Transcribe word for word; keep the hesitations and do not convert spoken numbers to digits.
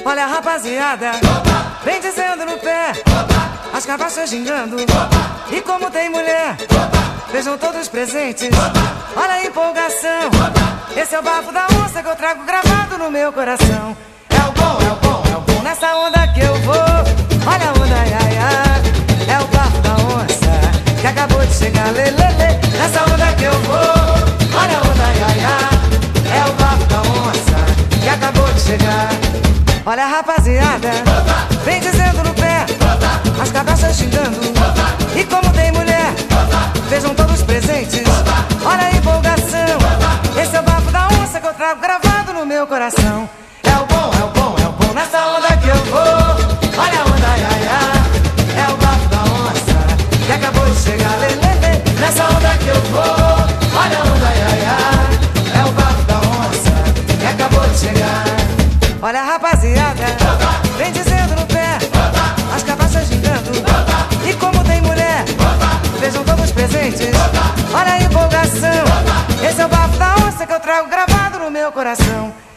Olha a rapaziada, vem dizendo no pé, as cabaças gingando, e como tem mulher, vejam todos presentes, olha a empolgação. Esse é o bafo da onça que eu trago gravado no meu coração. É o bom, é o bom, é o bom, nessa onda que eu vou. Olha a onda, ia, ia. É o bafo da onça que acabou de chegar, lê, lê, lê. Nessa onda que eu vou. Olha a onda, ia, ia. É o bafo da onça que acabou de chegar. Olha a rapaziada, vem dizendo no pé, as cabaças xingando, e como tem mulher, vejam todos presentes, olha a empolgação. Esse é o bafo da onça que eu trago gravado no meu coração. É o bom, é o bom, é o bom, nessa onda que eu vou. Olha a onda, ia, ia. É o bafo da onça que acabou de chegar, lê, lê, lê. Nessa onda que eu vou. Olha a onda, ia, ia. É o bafo da onça que acabou de chegar. Olha a rapaziada, vem dizendo no pé, as cabaças gingando, e como tem mulher, vejam todos presentes, olha a empolgação. Esse é o bafo da onça que eu trago gravado no meu coração.